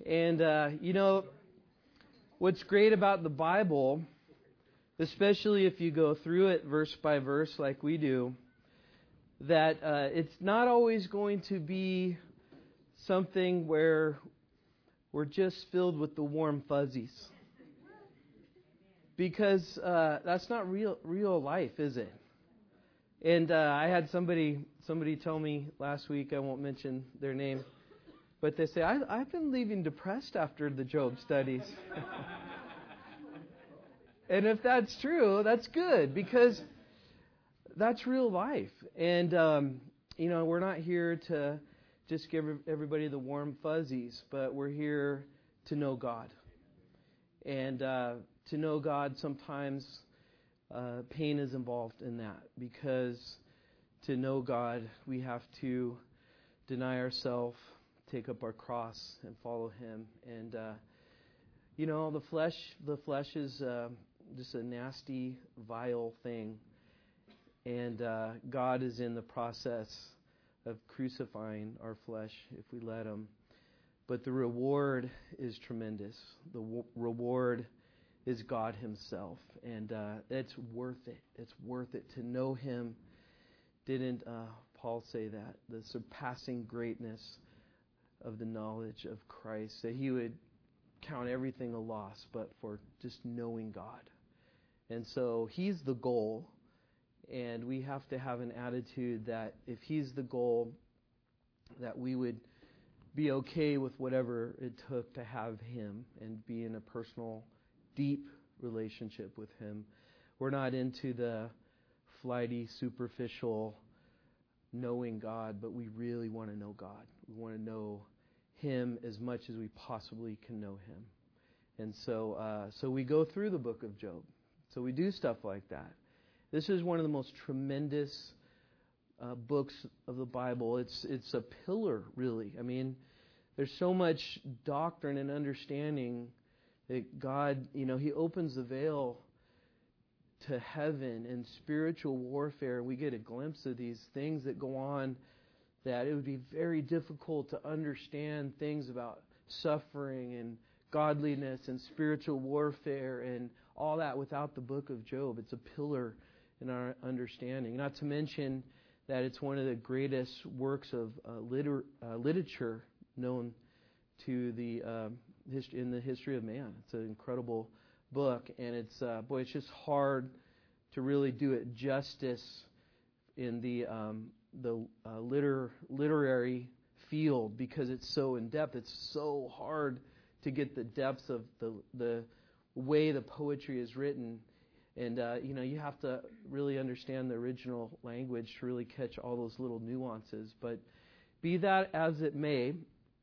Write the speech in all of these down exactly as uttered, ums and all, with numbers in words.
And, uh, you know, what's great about the Bible, especially if you go through it verse by verse like we do, that uh, it's not always going to be something where we're just filled with the warm fuzzies. Because uh, that's not real real life, is it? And uh, I had somebody somebody tell me last week, I won't mention their name, but they say, I, I've been leaving depressed after the Job studies. And if that's true, that's good, because that's real life. And, um, you know, we're not here to just give everybody the warm fuzzies, but we're here to know God. And uh, to know God, sometimes uh, pain is involved in that, because to know God, we have to deny ourselves, take up our cross, and follow Him. And uh, you know, the flesh, the flesh is uh, just a nasty, vile thing, and uh, God is in the process of crucifying our flesh if we let Him. But the reward is tremendous. The w- reward is God Himself. And uh, it's worth it. It's worth it to know Him. Didn't uh, Paul say that? The surpassing greatness of the knowledge of Christ. That he would count everything a loss but for just knowing God. And so He's the goal. And we have to have an attitude that if He's the goal, that we would be okay with whatever it took to have Him and be in a personal, deep relationship with Him. We're not into the flighty, superficial knowing God, but we really want to know God. We want to know Him as much as we possibly can know Him. And so, uh, so we go through the book of Job. So we do stuff like that. This is one of the most tremendous Uh, books of the Bible. It's it's a pillar, really. I mean, there's so much doctrine and understanding that God, you know, He opens the veil to heaven and spiritual warfare. We get a glimpse of these things that go on, that it would be very difficult to understand things about suffering and godliness and spiritual warfare and all that without the book of Job. It's a pillar in our understanding. Not to mention that it's one of the greatest works of uh, liter- uh, literature known to the uh, hist- in the history of man. It's an incredible book, and it's uh, boy, it's just hard to really do it justice in the um, the uh, liter- literary field, because it's so in depth. It's so hard to get the depths of the the way the poetry is written. And, uh, you know, you have to really understand the original language to really catch all those little nuances. But be that as it may,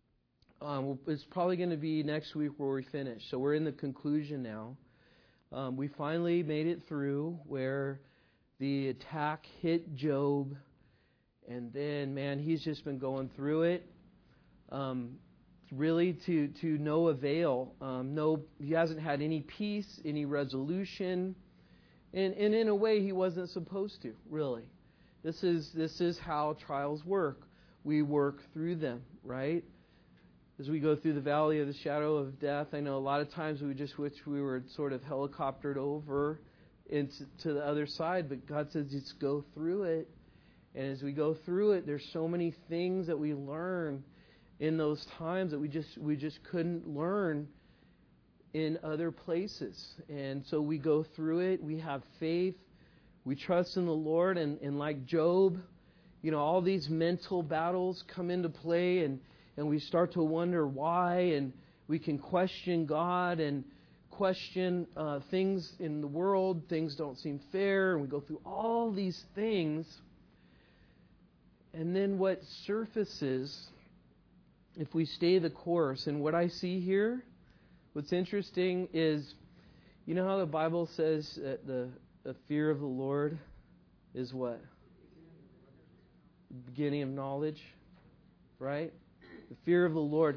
um, it's probably going to be next week where we finish. So we're in the conclusion now. Um, we finally made it through where the attack hit Job. And then, man, he's just been going through it. Um, really to, to no avail. Um, no, he hasn't had any peace, any resolution. And, and in a way, he wasn't supposed to, really. This is this is how trials work. We work through them, right? As we go through the valley of the shadow of death, I know a lot of times we just wish we were sort of helicoptered over into to the other side, but God says just go through it. And as we go through it, there's so many things that we learn in those times that we just we just couldn't learn in other places. And so we go through it, we have faith, we trust in the Lord, and, and like Job, you know, all these mental battles come into play, and, and we start to wonder why, and we can question God and question uh, things in the world, things don't seem fair, and we go through all these things. And then what surfaces, if we stay the course, and what I see here, what's interesting is, you know how the Bible says that the, the fear of the Lord is what? The beginning of knowledge, right? The fear of the Lord.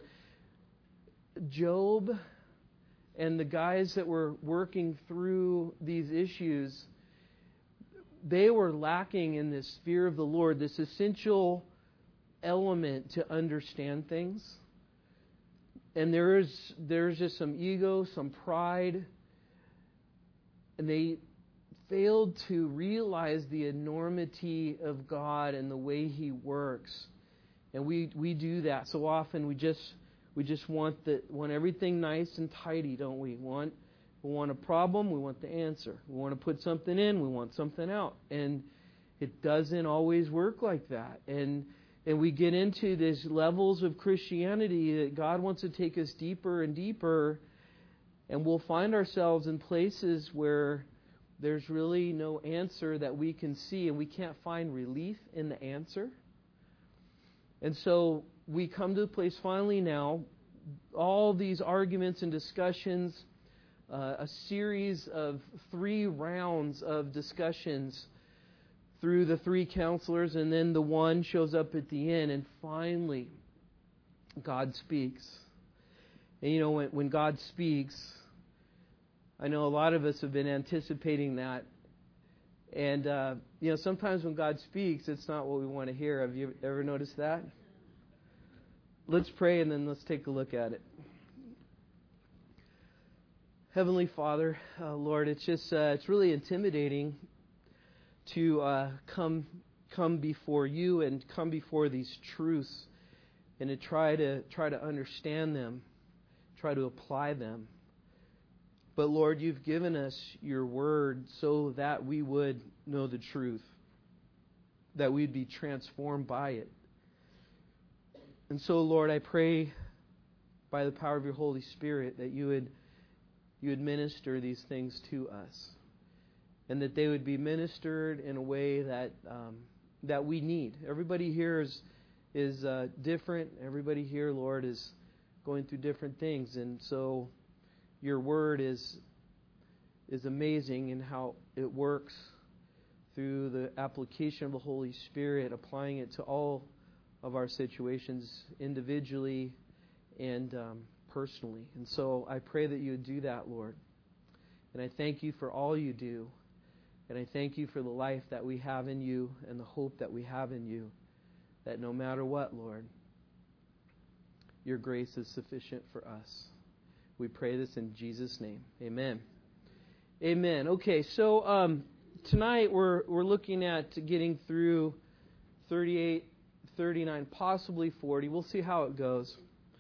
Job and the guys that were working through these issues, they were lacking in this fear of the Lord, this essential element to understand things. and there is there's just some ego, some pride, and they failed to realize the enormity of God and the way He works. And we, we do that so often. We just we just want the want everything nice and tidy, don't we? Want we want a problem, we want the answer. We want to put something in, we want something out, and it doesn't always work like that. And and we get into these levels of Christianity that God wants to take us deeper and deeper, and we'll find ourselves in places where there's really no answer that we can see, and we can't find relief in the answer. And so we come to a place finally now, all these arguments and discussions, uh, a series of three rounds of discussions through the three counselors, and then the one shows up at the end, and finally God speaks. And you know, when, when God speaks, I know a lot of us have been anticipating that. And, uh, you know, sometimes when God speaks, it's not what we want to hear. Have you ever noticed that? Let's pray and then let's take a look at it. Heavenly Father, uh, Lord, it's just, uh, it's really intimidating to uh, come come before you and come before these truths and to try to try to understand them, try to apply them. But Lord, you've given us your word so that we would know the truth, that we'd be transformed by it. And so, Lord, I pray by the power of your Holy Spirit that you would you would minister these things to us, and that they would be ministered in a way that um, that we need. Everybody here is is uh, different. Everybody here, Lord, is going through different things, and so your word is is amazing in how it works through the application of the Holy Spirit, applying it to all of our situations individually and um, personally. And so I pray that you would do that, Lord. And I thank you for all you do. And I thank you for the life that we have in you and the hope that we have in you, that no matter what, Lord, your grace is sufficient for us. We pray this in Jesus' name. Amen. Amen. Okay, so um, tonight we're we're looking at getting through thirty-eight, thirty-nine, possibly forty. We'll see how it goes.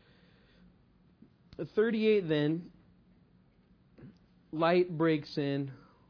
At thirty-eight then, light breaks in.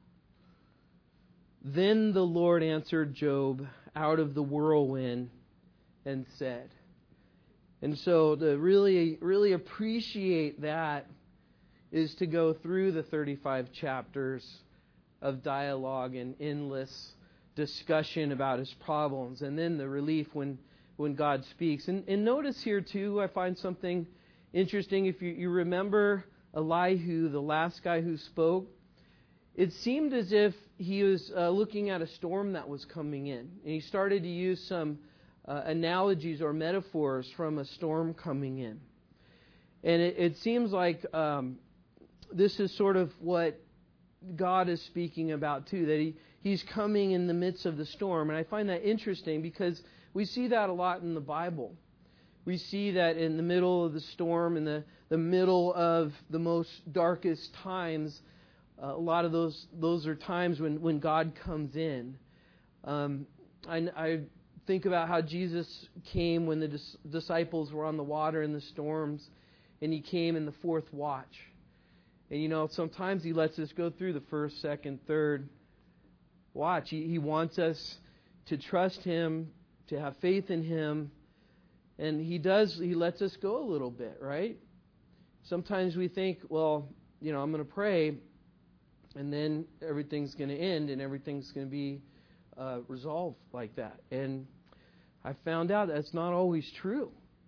Then the Lord answered Job out of the whirlwind and said. And so to really, really appreciate that is to go through the thirty-five chapters of dialogue and endless discussion about his problems, and then the relief when, when God speaks. And, and notice here too, I find something interesting. If you, you remember Elihu, the last guy who spoke, it seemed as if he was uh, looking at a storm that was coming in. And he started to use some uh, analogies or metaphors from a storm coming in. And it, it seems like um, this is sort of what God is speaking about too, that he, He's coming in the midst of the storm. And I find that interesting because we see that a lot in the Bible. We see that in the middle of the storm, in the, the middle of the most darkest times, uh, a lot of those those are times when, when God comes in. Um, I, I think about how Jesus came when the dis- disciples were on the water in the storms, and He came in the fourth watch. And you know, sometimes He lets us go through the first, second, third watch. He, he wants us to trust Him, to have faith in Him. And He does, He lets us go a little bit, right? Sometimes we think, well, you know, I'm going to pray, and then everything's going to end, and everything's going to be uh, resolved like that. And I found out that's not always true.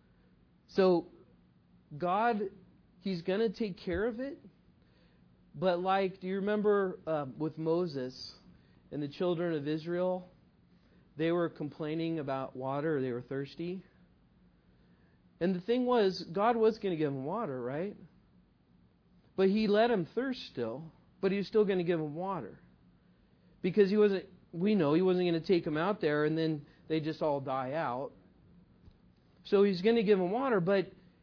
So God, He's going to take care of it. But like, do you remember uh, with Moses and the children of Israel? They were complaining about water. They were thirsty. And the thing was, God was going to give them water, right? But He let them thirst still. But He was still going to give them water. Because He wasn't, we know He wasn't going to take them out there and then they just all die out. So He's going to give them water. But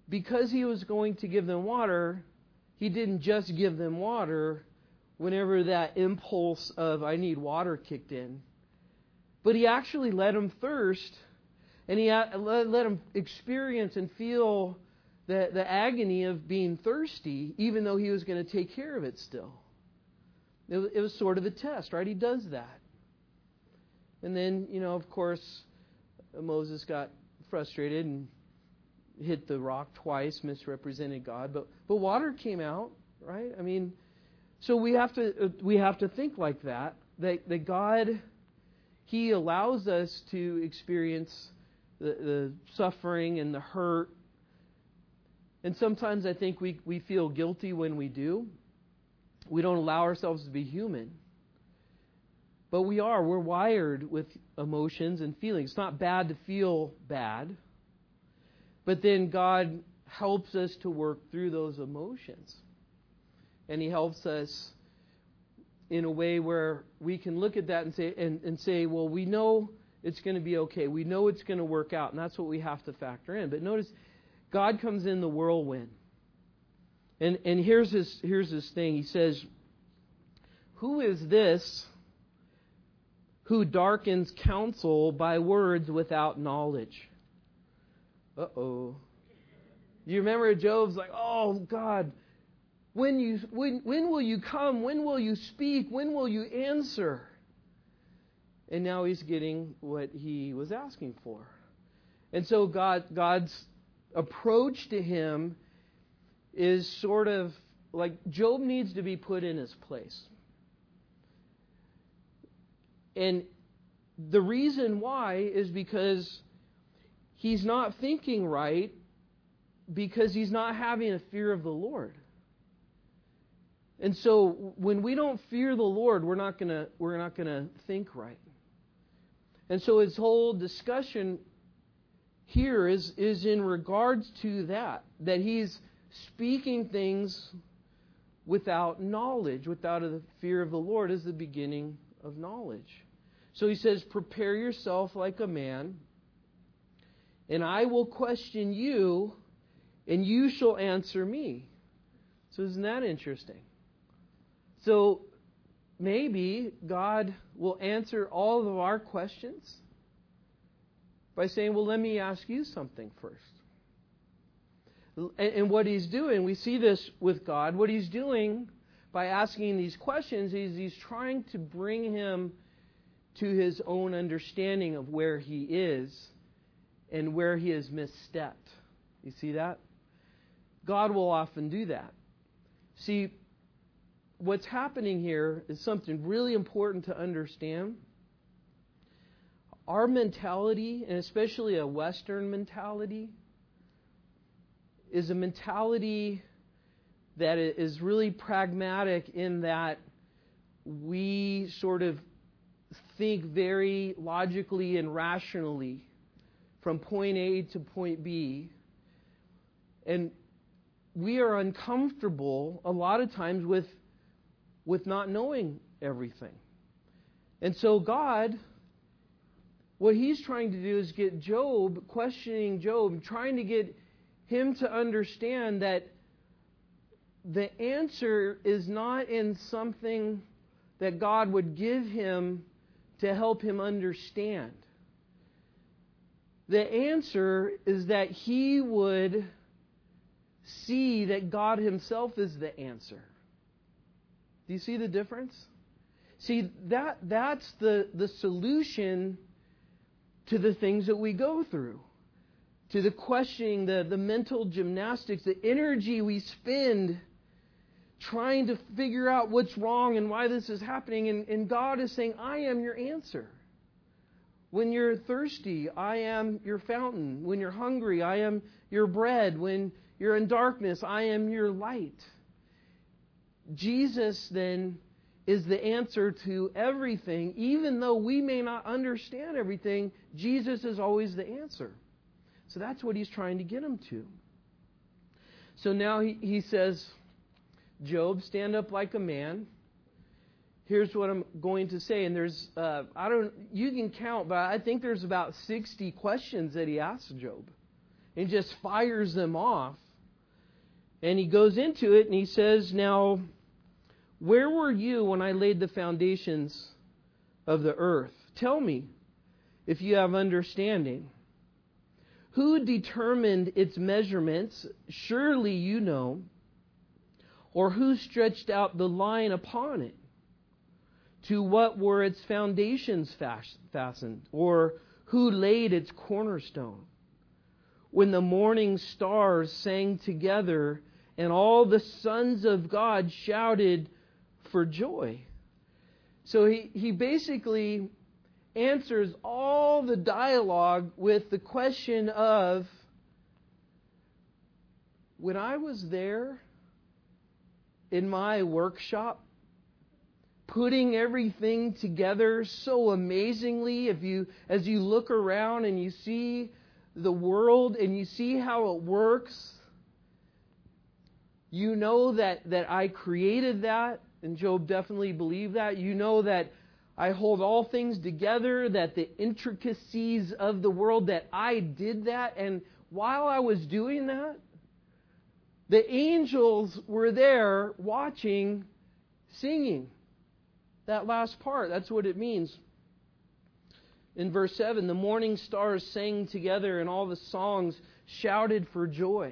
because he was going to give them water, he didn't just give them water whenever that impulse of I need water kicked in. But he actually let them thirst, and he let them experience and feel the, the agony of being thirsty, even though he was going to take care of it still. It was, it was sort of a test, right? He does that. And then, you know, of course, Moses got frustrated and hit the rock twice, misrepresented God. But but water came out, right? I mean, so we have to uh, we have to think like that. That that God, He allows us to experience the, the suffering and the hurt. And sometimes I think we we feel guilty when we do. We don't allow ourselves to be human. But we are. We're wired with emotions and feelings. It's not bad to feel bad. But then God helps us to work through those emotions. And He helps us in a way where we can look at that and say, and, and say, well, we know it's going to be okay. We know it's going to work out. And that's what we have to factor in. But notice, God comes in the whirlwind. And and here's his here's his thing. He says, who is this who darkens counsel by words without knowledge? Uh-oh. You remember Job's like, oh, God, when you when when will you come? When will you speak? When will you answer? And now he's getting what he was asking for. And so God God's approach to him is sort of like Job needs to be put in his place. And the reason why is because he's not thinking right, because he's not having a fear of the Lord. And so when we don't fear the Lord, we're not gonna we're not gonna think right. And so his whole discussion here is is in regards to that, that he's speaking things without knowledge, without the fear of the Lord is the beginning of knowledge. So he says, prepare yourself like a man, and I will question you, and you shall answer me. So isn't that interesting? So maybe God will answer all of our questions by saying, well, let me ask you something first. And what He's doing, we see this with God, what He's doing by asking these questions is He's trying to bring him to his own understanding of where he is and where he has misstepped. You see that? God will often do that. See, what's happening here is something really important to understand. Our mentality, and especially a Western mentality, is a mentality that is really pragmatic in that we sort of think very logically and rationally from point A to point B. And we are uncomfortable a lot of times with, with not knowing everything. And so God, what He's trying to do is get Job, questioning Job, trying to get him to understand that the answer is not in something that God would give him to help him understand. The answer is that he would see that God Himself is the answer. Do you see the difference? See, that that's the, the solution to the things that we go through. To the questioning, the, the mental gymnastics, the energy we spend trying to figure out what's wrong and why this is happening. And, and God is saying, I am your answer. When you're thirsty, I am your fountain. When you're hungry, I am your bread. When you're in darkness, I am your light. Jesus then is the answer to everything. Even though we may not understand everything, Jesus is always the answer. So that's what He's trying to get him to. So now he, he says, Job, stand up like a man. Here's what I'm going to say. And there's, uh, I don't, you can count, but I think there's about sixty questions that he asks Job. and just fires them off. And he goes into it and he says, now, where were you when I laid the foundations of the earth? Tell me if you have understanding. Who determined its measurements? Surely you know. Or who stretched out the line upon it? To what were its foundations fastened? Or who laid its cornerstone? When the morning stars sang together and all the sons of God shouted for joy. So he, he basically answers all the dialogue with the question of, when I was there in my workshop, putting everything together so amazingly, if you as you look around and you see the world and you see how it works, you know that, that I created that, and Job definitely believed that. You know that I hold all things together, that the intricacies of the world, that I did that. And while I was doing that, the angels were there watching, singing. That last part, that's what it means. In verse seven, the morning stars sang together and all the songs shouted for joy.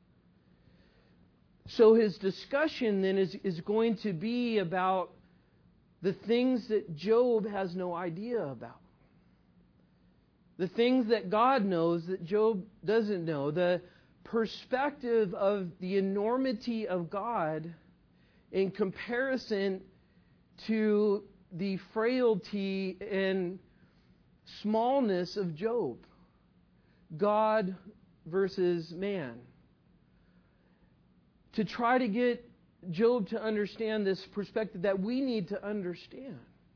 So his discussion then is, is going to be about the things that Job has no idea about. The things that God knows that Job doesn't know. The perspective of the enormity of God in comparison to the frailty and smallness of Job. God versus man. To try to get Job to understand this perspective that we need to understand.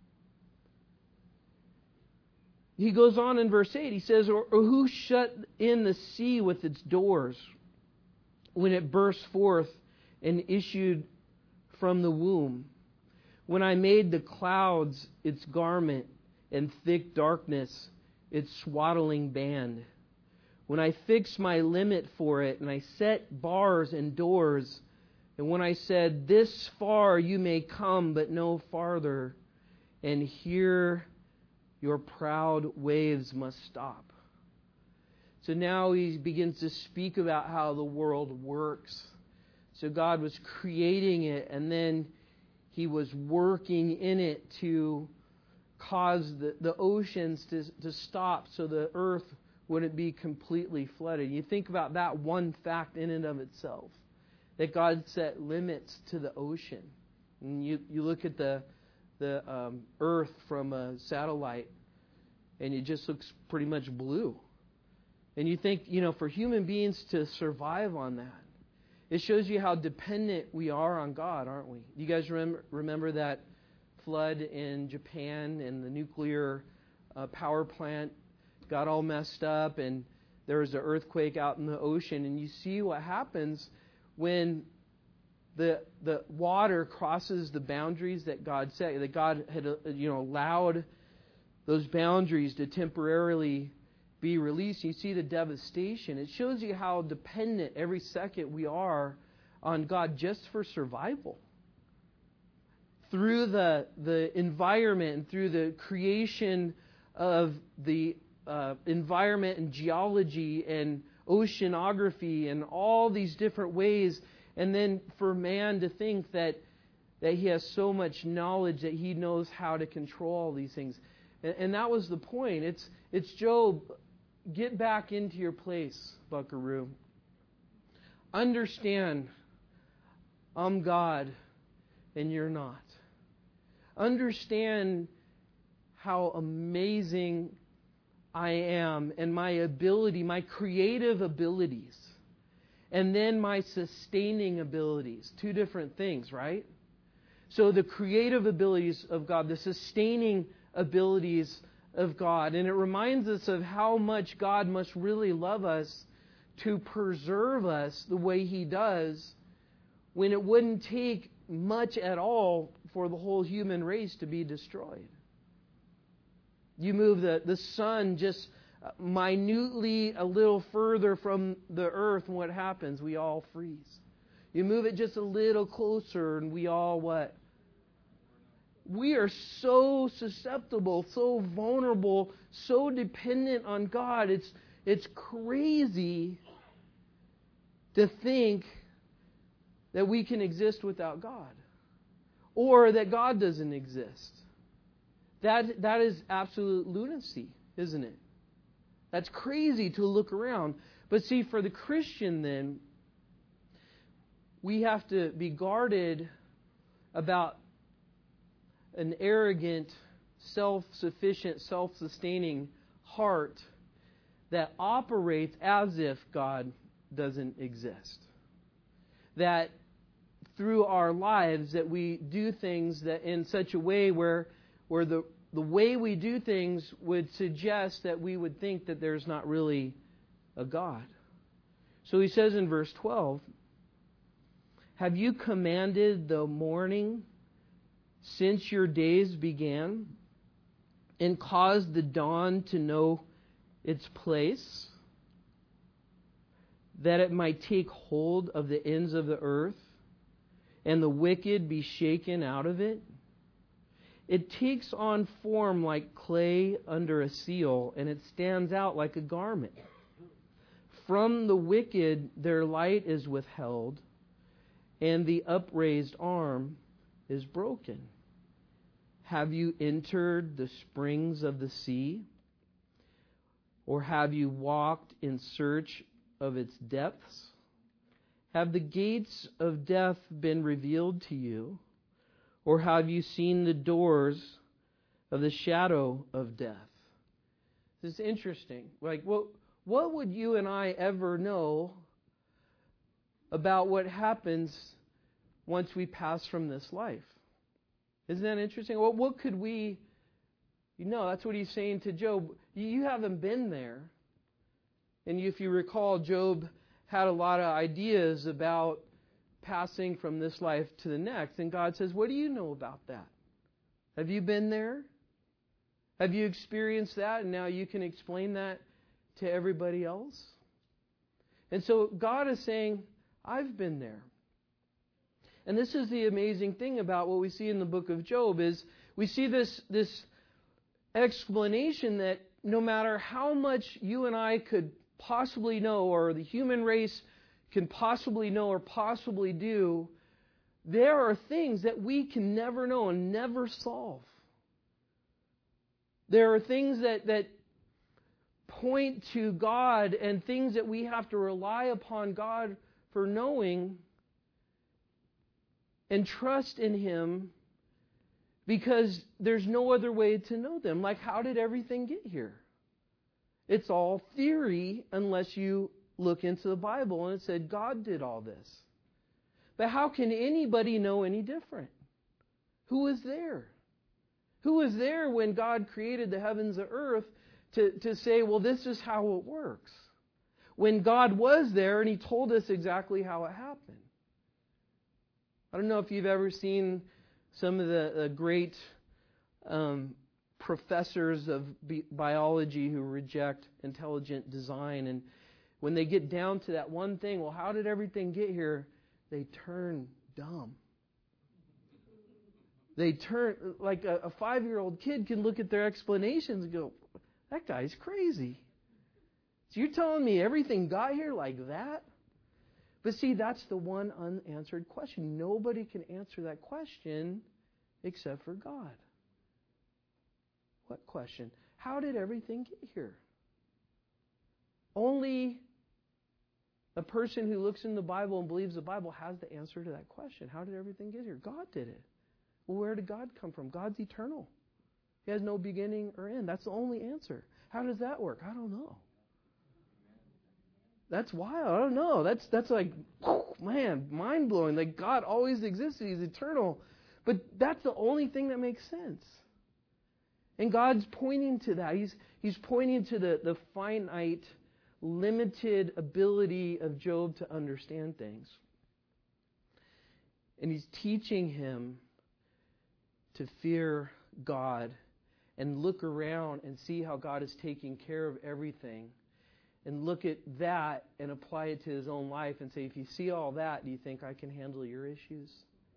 He goes on in verse eight. He says, or, or who shut in the sea with its doors when it burst forth and issued from the womb? When I made the clouds its garment and thick darkness its swaddling band. When I fixed my limit for it and I set bars and doors. And when I said, this far you may come, but no farther. And here your proud waves must stop. So now he begins to speak about how the world works. So God was creating it, and then He was working in it to cause the, the oceans to, to stop so the earth wouldn't be completely flooded. You think about that one fact in and of itself, that God set limits to the ocean. And you, you look at the the um, earth from a satellite, and it just looks pretty much blue. And you think, you know, for human beings to survive on that, it shows you how dependent we are on God, aren't we? You guys remember, remember that flood in Japan, and the nuclear uh, power plant got all messed up, and there was an earthquake out in the ocean, and you see what happens when the the water crosses the boundaries that God set, that God had uh, you know allowed those boundaries to temporarily be released. You see the devastation. It shows you how dependent every second we are on God just for survival. Through the the environment and through the creation of the uh, environment and geology and oceanography and all these different ways, and then for man to think that that he has so much knowledge that he knows how to control all these things. And, and that was the point. It's it's Job, get back into your place, buckaroo. Understand, I'm God and you're not. Understand how amazing I am and my ability, my creative abilities, and then my sustaining abilities. Two different things, right? So the creative abilities of God, the sustaining abilities of God. And it reminds us of how much God must really love us to preserve us the way He does, when it wouldn't take much at all for the whole human race to be destroyed. You move the, the sun just minutely a little further from the earth, and what happens? We all freeze. You move it just a little closer, and we all what? We are so susceptible, so vulnerable, so dependent on God. It's it's crazy to think that we can exist without God, or that God doesn't exist. That that is absolute lunacy, isn't it? That's crazy to look around. But see, for the Christian then, we have to be guarded about an arrogant, self-sufficient, self-sustaining heart that operates as if God doesn't exist. That through our lives that we do things that in such a way where where the the way we do things would suggest that we would think that there's not really a God. So he says in verse twelve, have you commanded the morning since your days began, and caused the dawn to know its place, that it might take hold of the ends of the earth, and the wicked be shaken out of it? It takes on form like clay under a seal, and it stands out like a garment. From the wicked their light is withheld, and the upraised arm is broken. Have you entered the springs of the sea? Or have you walked in search of its depths? Have the gates of death been revealed to you? Or have you seen the doors of the shadow of death? This is interesting. Like, what, what would you and I ever know about what happens once we pass from this life? Isn't that interesting? Well, what could we... You know, that's what he's saying to Job. You haven't been there. And if you recall, Job had a lot of ideas about passing from this life to the next. And God says, what do you know about that? Have you been there? Have you experienced that? And now you can explain that to everybody else? And so God is saying, I've been there. And this is the amazing thing about what we see in the book of Job is we see this, this explanation that no matter how much you and I could possibly know, or the human race can possibly know or possibly do, there are things that we can never know and never solve. There are things that, that point to God and things that we have to rely upon God for knowing and trust in Him, because there's no other way to know them. Like, how did everything get here? It's all theory unless you look into the Bible and it said God did all this. But how can anybody know any different? Who was there? Who was there when God created the heavens and earth to, to say, well, this is how it works? When God was there and He told us exactly how it happened. I don't know if you've ever seen some of the, the great um, professors of bi- biology who reject intelligent design. And when they get down to that one thing, well, how did everything get here? They turn dumb. They turn, like a, a five-year-old kid can look at their explanations and go, that guy's crazy. So you're telling me everything got here like that? But see, that's the one unanswered question. Nobody can answer that question except for God. What question? How did everything get here? Only a person who looks in the Bible and believes the Bible has the answer to that question. How did everything get here? God did it. Well, where did God come from? God's eternal. He has no beginning or end. That's the only answer. How does that work? I don't know. That's wild. I don't know. That's that's like, man, mind-blowing. Like, God always existed. He's eternal. But that's the only thing that makes sense. And God's pointing to that. He's He's pointing to the, the finite, limited ability of Job to understand things. And He's teaching him to fear God and look around and see how God is taking care of everything, and look at that and apply it to his own life and say, if you see all that, do you think I can handle your issues?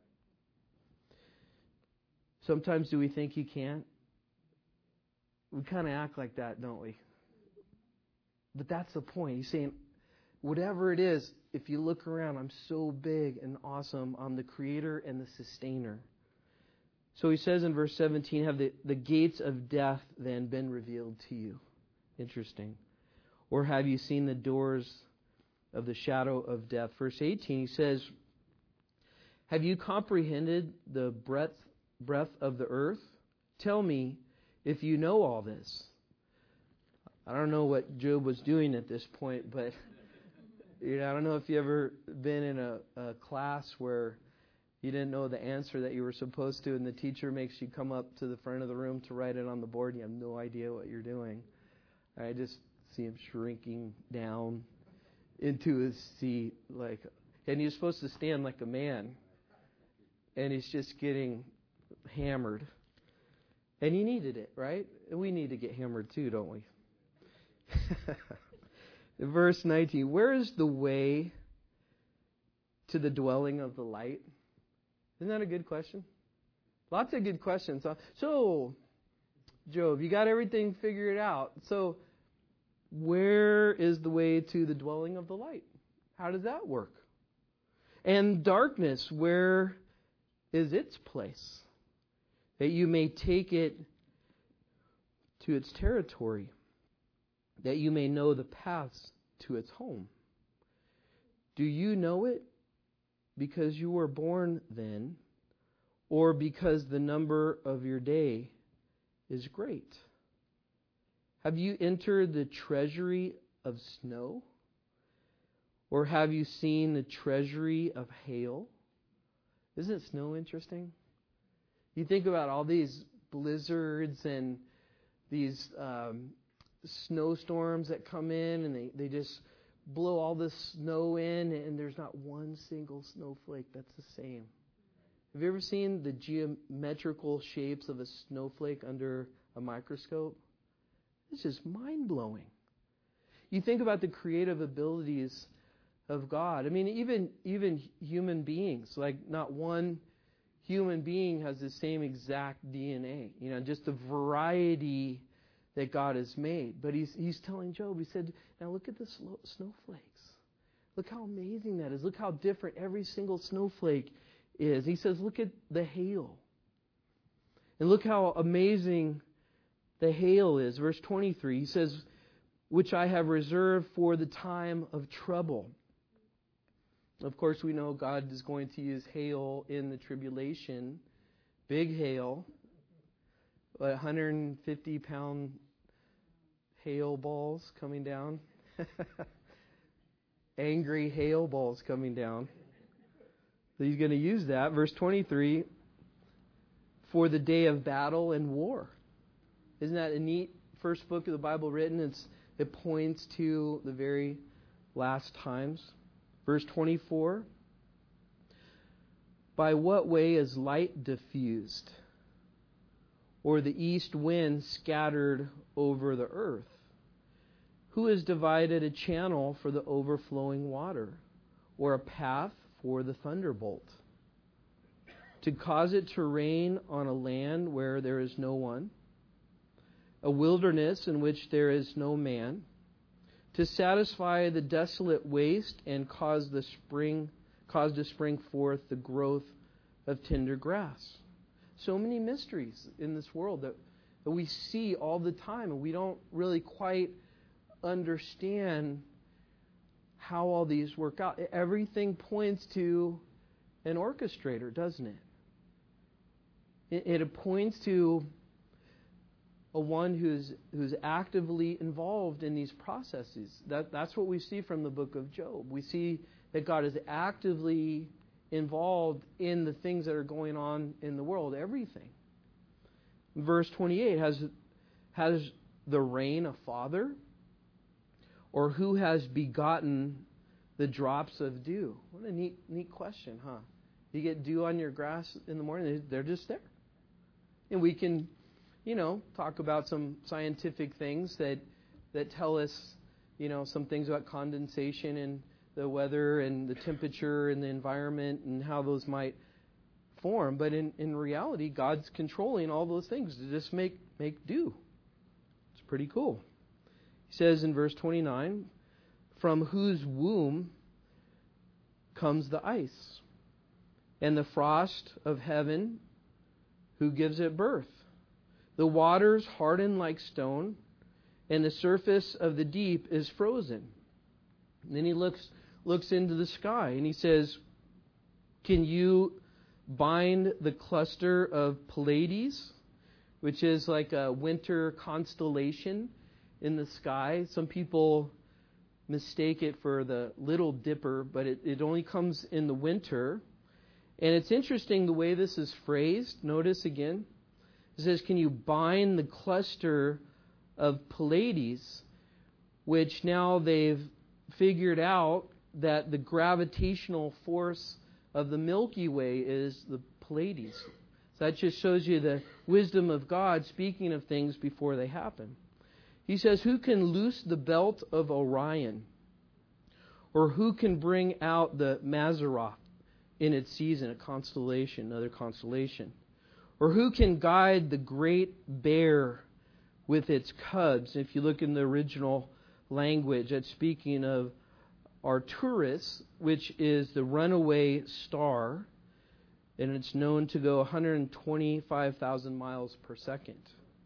Sometimes do we think he can't? We kind of act like that, don't we? But that's the point. He's saying, whatever it is, if you look around, I'm so big and awesome. I'm the creator and the sustainer. So he says in verse seventeen, have the, the gates of death then been revealed to you? Interesting. Or have you seen the doors of the shadow of death? Verse eighteen, he says, have you comprehended the breadth, breadth of the earth? Tell me if you know all this. I don't know what Job was doing at this point, but you know, I don't know if you ever been in a, a class where you didn't know the answer that you were supposed to, and the teacher makes you come up to the front of the room to write it on the board, and you have no idea what you're doing. I just see him shrinking down into his seat, like, and he's supposed to stand like a man, and he's just getting hammered. And he needed it, right? We need to get hammered too, don't we? Verse nineteen, where is the way to the dwelling of the light? Isn't that a good question? Lots of good questions. Huh? So, Job, you got everything figured out. So, where is the way to the dwelling of the light? How does that work? And darkness, where is its place? That you may take it to its territory, that you may know the paths to its home. Do you know it because you were born then, or because the number of your day is great? Have you entered the treasury of snow, or have you seen the treasury of hail? Isn't snow interesting? You think about all these blizzards and these um, snowstorms that come in, and they, they just blow all this snow in, and there's not one single snowflake that's the same. Have you ever seen the geometrical shapes of a snowflake under a microscope? It's just mind-blowing. You think about the creative abilities of God. I mean, even even human beings, like not one human being has the same exact D N A. You know, just the variety that God has made. But he's he's telling Job, he said, now look at the snow, snowflakes. Look how amazing that is. Look how different every single snowflake is. He says, look at the hail. And look how amazing the hail is. Verse twenty-three, he says, which I have reserved for the time of trouble. Of course, we know God is going to use hail in the tribulation. Big hail. one hundred fifty pound hail balls coming down. Angry hail balls coming down. So he's going to use that. Verse twenty-three, for the day of battle and war. Isn't that a neat first book of the Bible written? It's, it points to the very last times. Verse twenty-four, by what way is light diffused, or the east wind scattered over the earth? Who has divided a channel for the overflowing water, or a path for the thunderbolt, to cause it to rain on a land where there is no one, a wilderness in which there is no man, to satisfy the desolate waste and cause the spring, cause to spring forth the growth of tender grass? So many mysteries in this world that, that we see all the time, and we don't really quite understand how all these work out. Everything points to an orchestrator, doesn't it? It, it points to a one who's who's actively involved in these processes. That that's what we see from the book of Job. We see that God is actively involved in the things that are going on in the world, everything. Verse twenty-eight, has has the rain a father? Or who has begotten the drops of dew? What a neat neat question, huh? You get dew on your grass in the morning, they're just there. And we can you know, talk about some scientific things that that tell us, you know, some things about condensation and the weather and the temperature and the environment and how those might form. But in, in reality, God's controlling all those things to just make, make do. It's pretty cool. He says in verse twenty-nine, from whose womb comes the ice, and the frost of heaven, who gives it birth? The waters harden like stone, and the surface of the deep is frozen. And then he looks looks into the sky, and he says, can you bind the cluster of Pleiades, which is like a winter constellation in the sky? Some people mistake it for the Little Dipper, but it, it only comes in the winter. And it's interesting the way this is phrased. Notice again. It says, can you bind the cluster of Pleiades, which now they've figured out that the gravitational force of the Milky Way is the Pleiades. So that just shows you the wisdom of God speaking of things before they happen. He says, who can loose the belt of Orion? Or who can bring out the Mazzaroth in its season, a constellation, another constellation? Or who can guide the great bear with its cubs? If you look in the original language, that's speaking of Arcturus, which is the runaway star, and it's known to go one hundred twenty-five thousand miles per second.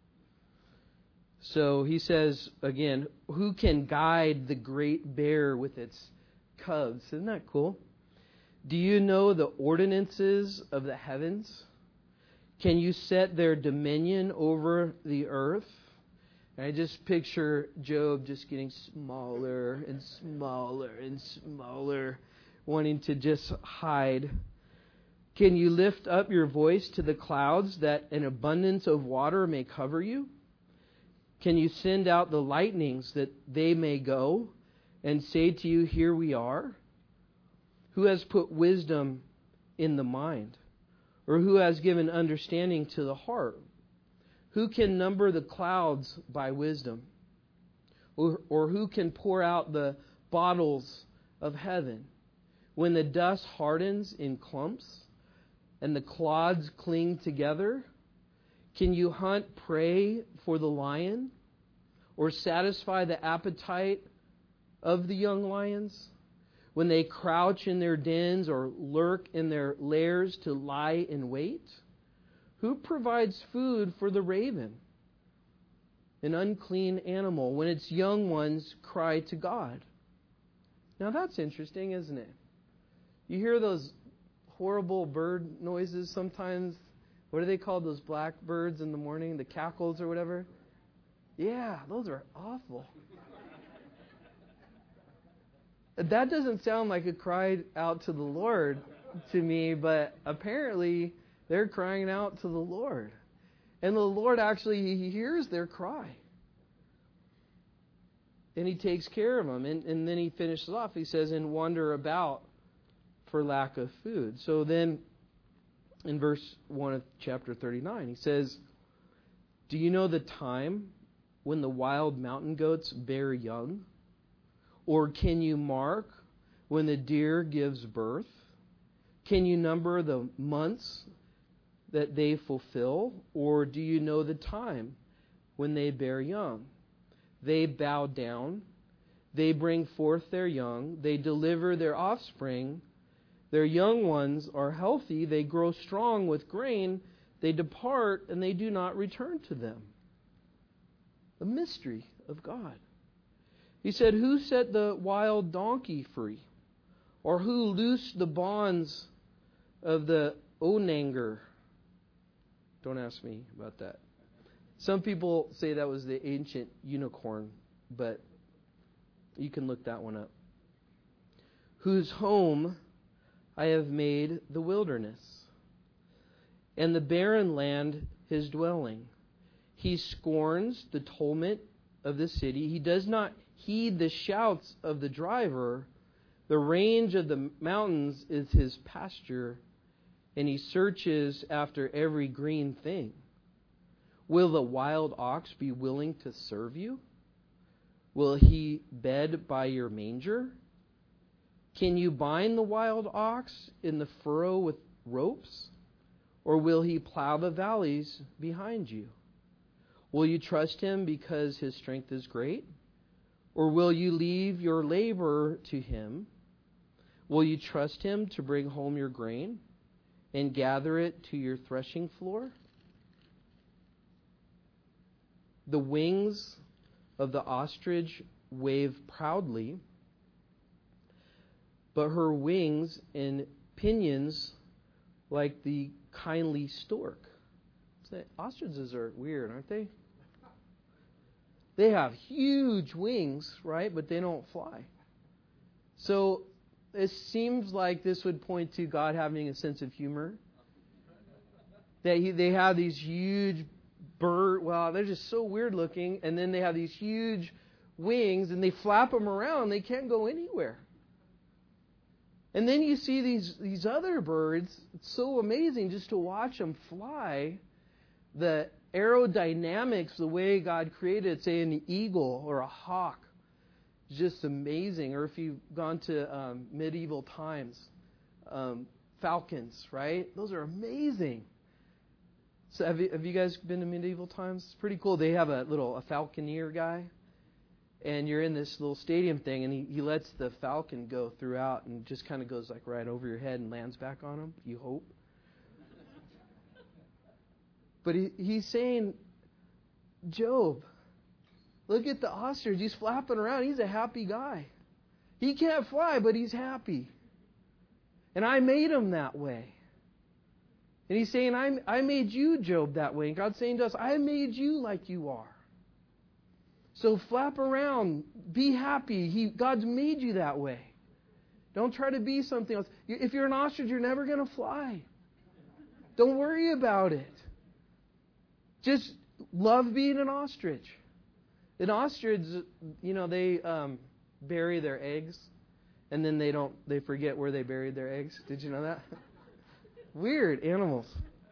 So he says, again, who can guide the great bear with its cubs? Isn't that cool? Do you know the ordinances of the heavens? Can you set their dominion over the earth? And I just picture Job just getting smaller and smaller and smaller, wanting to just hide. Can you lift up your voice to the clouds that an abundance of water may cover you? Can you send out the lightnings that they may go and say to you, here we are? Who has put wisdom in the mind? Or who has given understanding to the heart? Who can number the clouds by wisdom? Or, or who can pour out the bottles of heaven? When the dust hardens in clumps and the clods cling together, can you hunt prey for the lion? Or satisfy the appetite of the young lions? When they crouch in their dens or lurk in their lairs to lie in wait? Who provides food for the raven, an unclean animal, when its young ones cry to God? Now that's interesting, isn't it? You hear those horrible bird noises sometimes. What are they called, those black birds in the morning, the cackles or whatever? Yeah, those are awful. That doesn't sound like a cry out to the Lord to me, but apparently they're crying out to the Lord. And the Lord actually, He hears their cry. And He takes care of them. And, and then He finishes off. He says, and wander about for lack of food. So then, in verse one of chapter thirty-nine, He says, do you know the time when the wild mountain goats bear young? Or can you mark when the deer gives birth? Can you number the months that they fulfill? Or do you know the time when they bear young? They bow down. They bring forth their young. They deliver their offspring. Their young ones are healthy. They grow strong with grain. They depart and they do not return to them. The mystery of God. He said, who set the wild donkey free? Or who loosed the bonds of the onanger? Don't ask me about that. Some people say that was the ancient unicorn, but you can look that one up. Whose home I have made the wilderness, and the barren land his dwelling. He scorns the tumult of the city. He does not heed the shouts of the driver. The range of the mountains is his pasture, and he searches after every green thing. Will the wild ox be willing to serve you? Will he bed by your manger? Can you bind the wild ox in the furrow with ropes? Or will he plow the valleys behind you? Will you trust him because his strength is great? Or will you leave your labor to him? Will you trust him to bring home your grain and gather it to your threshing floor? The wings of the ostrich wave proudly, but her wings and pinions like the kindly stork. Ostriches are weird, aren't they? They have huge wings, right? But they don't fly. So it seems like this would point to God having a sense of humor. That he, they have these huge bird, well, they're just so weird looking, and then they have these huge wings, and they flap them around. They can't go anywhere. And then you see these these other birds. It's so amazing just to watch them fly. The aerodynamics, the way God created, say, an eagle or a hawk, is just amazing. Or if you've gone to um, medieval times, um, falcons, right? Those are amazing. So have you, have you guys been to medieval times? It's pretty cool. They have a little a falconeer guy, and you're in this little stadium thing, and he, he lets the falcon go throughout and just kind of goes like right over your head and lands back on him, you hope. But he, he's saying, Job, look at the ostrich. He's flapping around. He's a happy guy. He can't fly, but he's happy. And I made him that way. And he's saying, I, I made you, Job, that way. And God's saying to us, I made you like you are. So flap around. Be happy. He, God's made you that way. Don't try to be something else. If you're an ostrich, you're never going to fly. Don't worry about it. Just love being an ostrich. An ostrich, you know, they um, bury their eggs, and then they don't. They forget where they buried their eggs. Did you know that? Weird animals.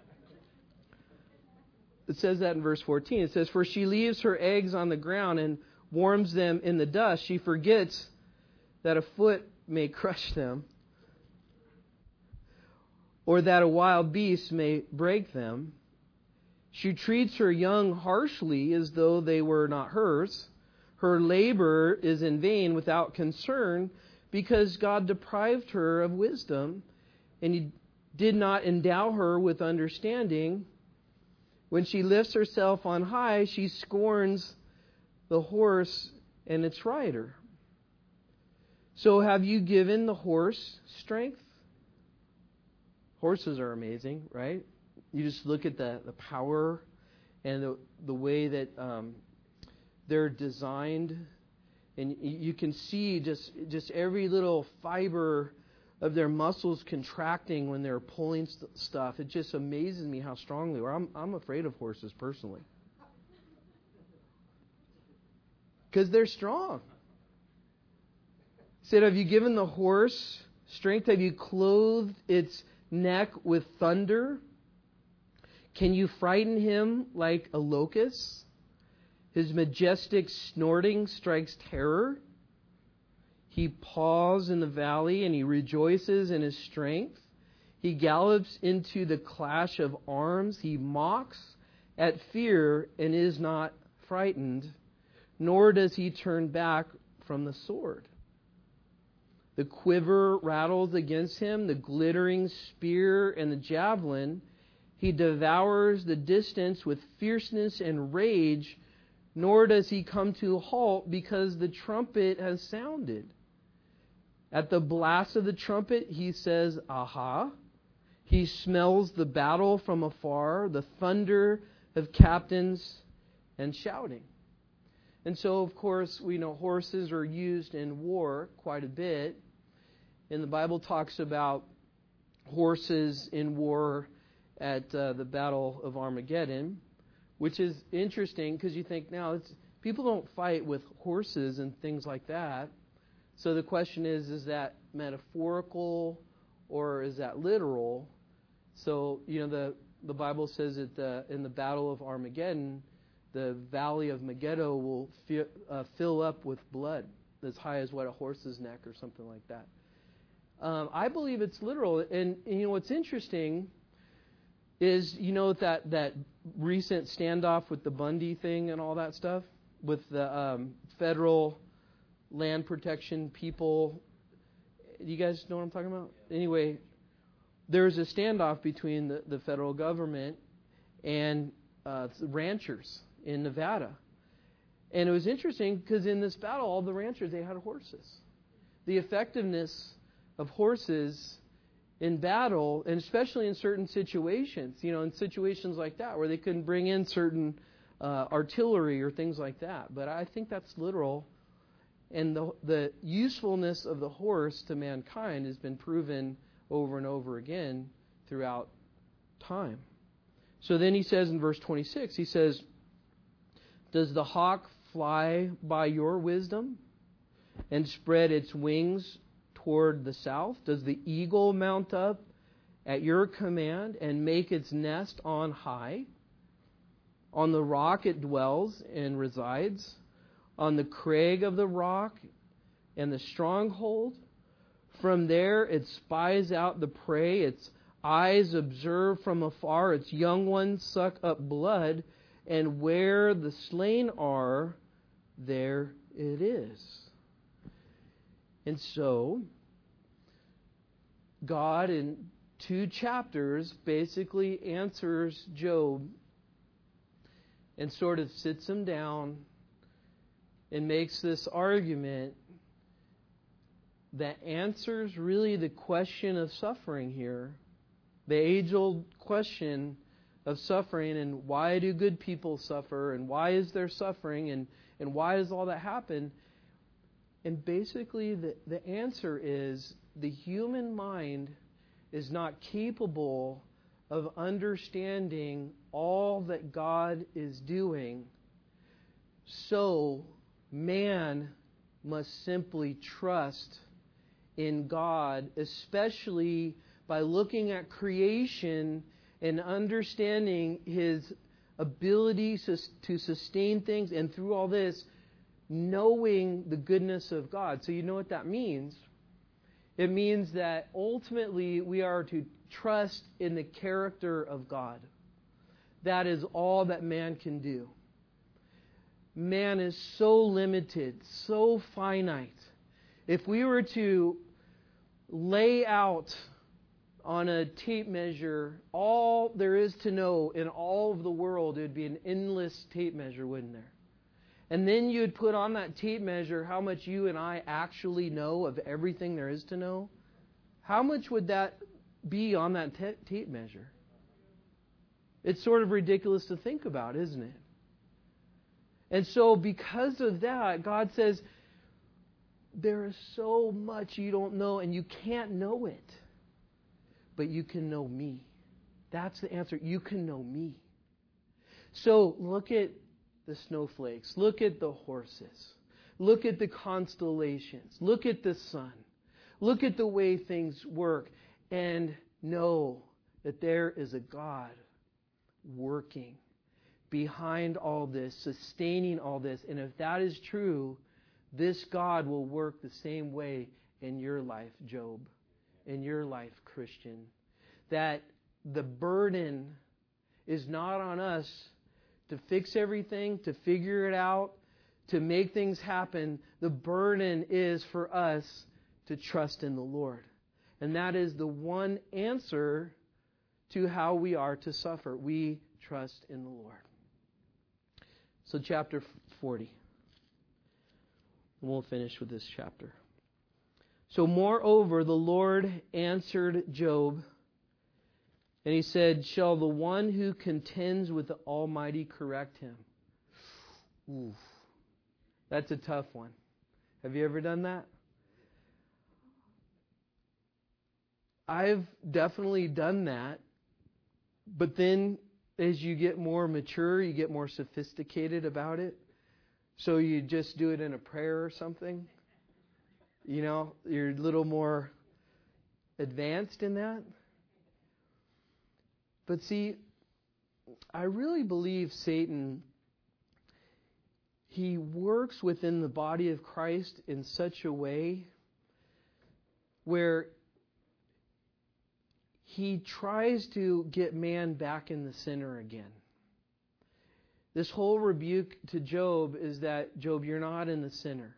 It says that in verse fourteen. It says, "For she leaves her eggs on the ground and warms them in the dust. She forgets that a foot may crush them, or that a wild beast may break them. She treats her young harshly as though they were not hers. Her labor is in vain without concern, because God deprived her of wisdom, and He did not endow her with understanding. When she lifts herself on high, she scorns the horse and its rider. So have you given the horse strength?" Horses are amazing, right? You just look at the, the power and the, the way that um, they're designed. And you can see just just every little fiber of their muscles contracting when they're pulling st- stuff. It just amazes me how strong they are. I'm, I'm afraid of horses personally. Because they're strong. He said, have you given the horse strength? Have you clothed its neck with thunder? Can you frighten him like a locust? His majestic snorting strikes terror. He paws in the valley and he rejoices in his strength. He gallops into the clash of arms. He mocks at fear and is not frightened, nor does he turn back from the sword. The quiver rattles against him, the glittering spear and the javelin. He devours the distance with fierceness and rage, nor does he come to a halt because the trumpet has sounded. At the blast of the trumpet, he says, "Aha." He smells the battle from afar, the thunder of captains and shouting. And so, of course, we know horses are used in war quite a bit. And the Bible talks about horses in war at uh, the Battle of Armageddon, which is interesting because you think now it's, people don't fight with horses and things like that. So the question is, is that metaphorical or is that literal? So, you know, the the Bible says that the, in the Battle of Armageddon, the valley of Megiddo will fi- uh, fill up with blood as high as what a horse's neck or something like that. Um, I believe it's literal. And, and you know what's interesting is, you know, that, that recent standoff with the Bundy thing and all that stuff with the um, federal land protection people. You guys know what I'm talking about? Anyway, there's a standoff between the, the federal government and uh, ranchers in Nevada. And it was interesting because in this battle, all the ranchers, they had horses. The effectiveness of horses in battle, and especially in certain situations, you know, in situations like that where they couldn't bring in certain uh, artillery or things like that. But I think that's literal. And the, the usefulness of the horse to mankind has been proven over and over again throughout time. So then he says in verse twenty-six, he says, does the hawk fly by your wisdom and spread its wings toward the south? Does the eagle mount up at your command and make its nest on high? On the rock it dwells and resides, on the crag of the rock and the stronghold. From there it spies out the prey. Its eyes observe from afar. Its young ones suck up blood. And where the slain are, there it is. And so, God in two chapters basically answers Job and sort of sits him down and makes this argument that answers really the question of suffering here. The age-old question of suffering, and why do good people suffer, and why is there suffering, and, and why does all that happen? And basically the, the answer is the human mind is not capable of understanding all that God is doing. So man must simply trust in God, especially by looking at creation and understanding His ability to sustain things, and through all this, knowing the goodness of God. So you know what that means? It means that ultimately we are to trust in the character of God. That is all that man can do. Man is so limited, so finite. If we were to lay out on a tape measure all there is to know in all of the world, it would be an endless tape measure, wouldn't there? And then you'd put on that tape measure how much you and I actually know of everything there is to know. How much would that be on that t- tape measure? It's sort of ridiculous to think about, isn't it? And so because of that, God says, there is so much you don't know, and you can't know it. But you can know me. That's the answer. You can know me. So look at the snowflakes. Look at the horses. Look at the constellations. Look at the sun. Look at the way things work. And know that there is a God working behind all this, sustaining all this. And if that is true, this God will work the same way in your life, Job, in your life, Christian. That the burden is not on us to fix everything, to figure it out, to make things happen. The burden is for us to trust in the Lord. And that is the one answer to how we are to suffer. We trust in the Lord. So chapter forty. And we'll finish with this chapter. So moreover, the Lord answered Job, and He said, shall the one who contends with the Almighty correct him? Ooh, that's a tough one. Have you ever done that? I've definitely done that. But then as you get more mature, you get more sophisticated about it. So you just do it in a prayer or something. You know, you're a little more advanced in that. But see, I really believe Satan, he works within the body of Christ in such a way where he tries to get man back in the center again. This whole rebuke to Job is that, Job, you're not in the center.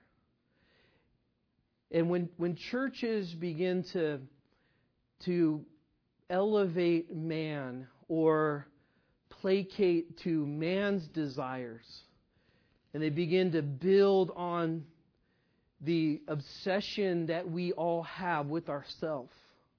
And when when churches begin to to elevate man or placate to man's desires, and they begin to build on the obsession that we all have with ourselves,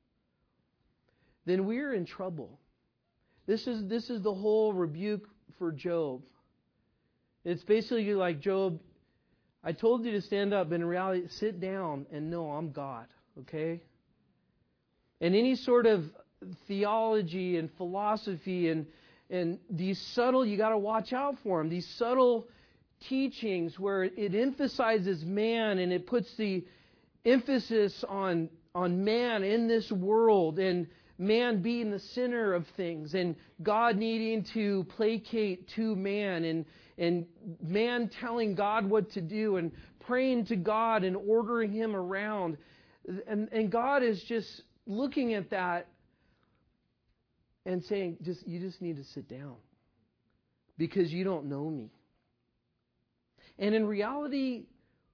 then we're in trouble. This is this is the whole rebuke for Job. It's basically like, Job, I told you to stand up, but in reality, sit down and know I'm God, okay? And any sort of theology and philosophy and and these subtle, you got to watch out for them, these subtle teachings where it emphasizes man and it puts the emphasis on on man in this world and man being the center of things and God needing to placate to man and and man telling God what to do and praying to God and ordering Him around. And, and God is just looking at that and saying, just you just need to sit down because you don't know me. And in reality,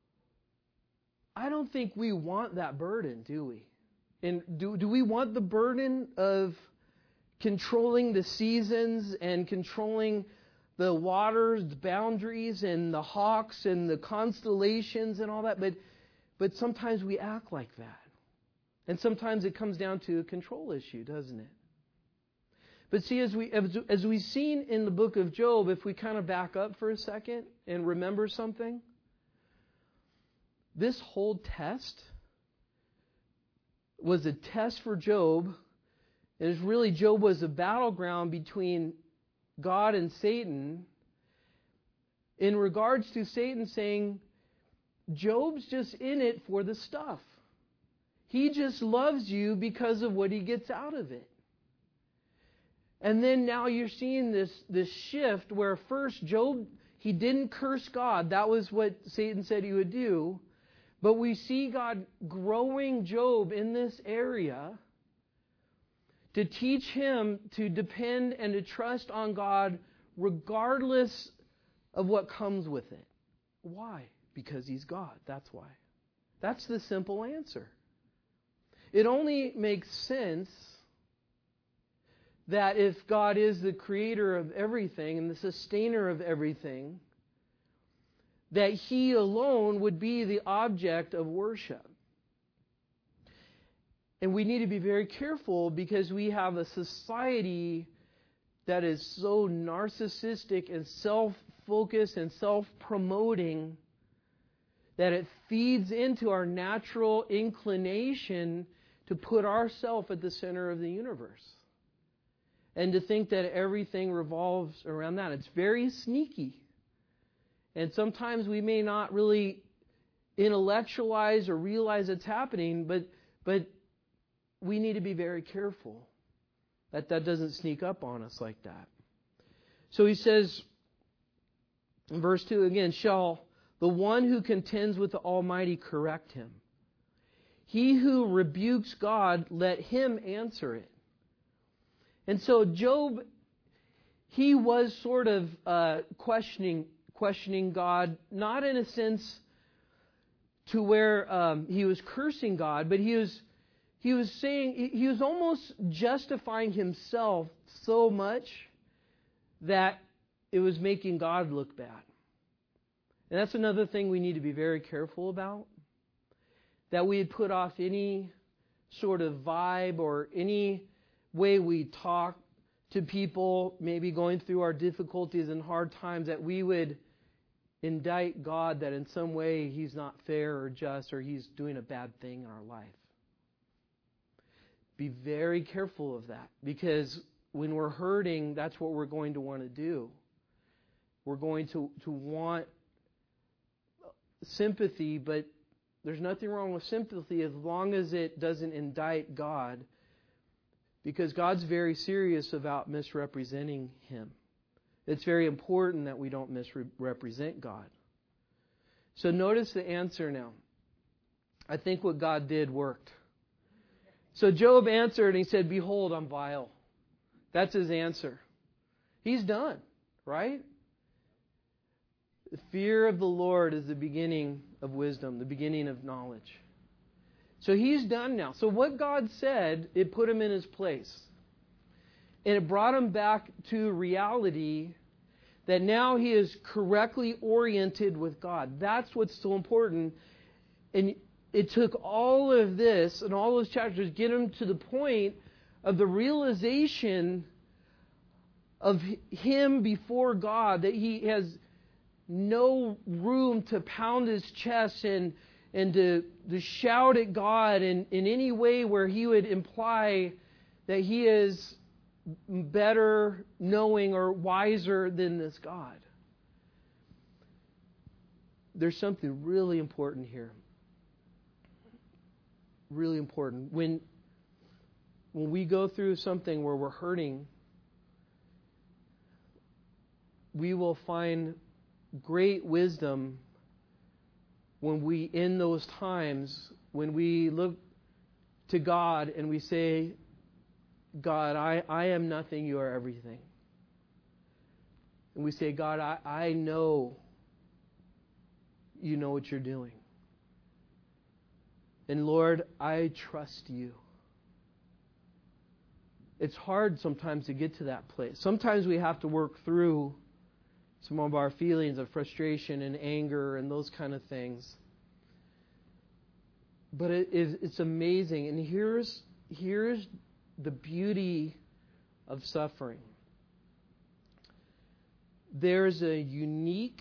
I don't think we want that burden, do we? And do, do we want the burden of controlling the seasons and controlling the waters, the boundaries, and the hawks and the constellations and all that? But but sometimes we act like that. And sometimes it comes down to a control issue, doesn't it? But see, as, we, as, as we've seen in the book of Job, if we kind of back up for a second and remember something, this whole test was a test for Job. And it's really, Job was a battleground between God and Satan in regards to Satan saying, Job's just in it for the stuff. He just loves you because of what he gets out of it. And then now you're seeing this, this shift where first Job, he didn't curse God. That was what Satan said he would do. But we see God growing Job in this area to teach him to depend and to trust on God regardless of what comes with it. Why? Because He's God. That's why. That's the simple answer. It only makes sense that if God is the creator of everything and the sustainer of everything, that He alone would be the object of worship. And we need to be very careful because we have a society that is so narcissistic and self-focused and self-promoting that it feeds into our natural inclination to put ourselves at the center of the universe. And to think that everything revolves around that. It's very sneaky. And sometimes we may not really intellectualize or realize it's happening, but but we need to be very careful that that doesn't sneak up on us like that. So he says in verse two again, shall the one who contends with the Almighty correct him? He who rebukes God, let him answer it. And so Job, he was sort of uh, questioning questioning God, not in a sense to where um, he was cursing God, but he was he was saying, he was almost justifying himself so much that it was making God look bad. And that's another thing we need to be very careful about, that we had put off any sort of vibe or any way we talk to people, maybe going through our difficulties and hard times, that we would indict God that in some way He's not fair or just or He's doing a bad thing in our life. Be very careful of that, because when we're hurting, that's what we're going to want to do. We're going to, to want sympathy, but there's nothing wrong with sympathy as long as it doesn't indict God Because God's very serious about misrepresenting Him. It's very important that we don't misrepresent God. So notice the answer now. I think what God did worked. So Job answered and he said, "Behold, I'm vile." That's his answer. He's done, right? The fear of the Lord is the beginning of wisdom, the beginning of knowledge. So he's done now. So what God said, it put him in his place. And it brought him back to reality that now he is correctly oriented with God. That's what's so important. And it took all of this and all those chapters to get him to the point of the realization of him before God, that he has no room to pound his chest and and to, to shout at God in, in any way where he would imply that he is better knowing or wiser than this God. There's something really important here. Really important. When, when we go through something where we're hurting, we will find great wisdom when we, in those times, when we look to God and we say, "God, I, I am nothing, you are everything." And we say, "God, I, I know you know what you're doing. And Lord, I trust you." It's hard sometimes to get to that place. Sometimes we have to work through some of our feelings of frustration and anger and those kind of things. But it is, it's amazing. And here's, here's the beauty of suffering. There's a unique